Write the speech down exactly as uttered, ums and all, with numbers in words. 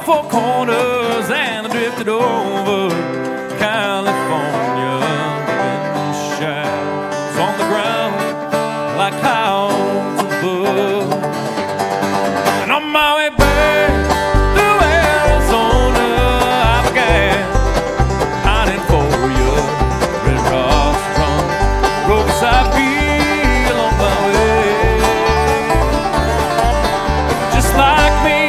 four corners and I drifted over California. And shadows on the ground like clouds above. And on my way back